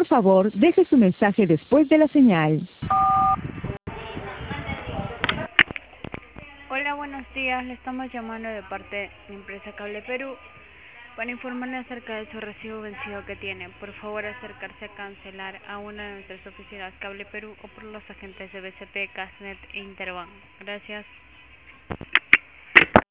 favor, deje su mensaje después de la señal. Hola, buenos días. Le estamos llamando de parte de la empresa Cable Perú para informarle acerca de su recibo vencido que tiene. Por favor, acercarse a cancelar a una de nuestras oficinas Cable Perú o por los agentes de BCP, Casnet e Interbank. Gracias.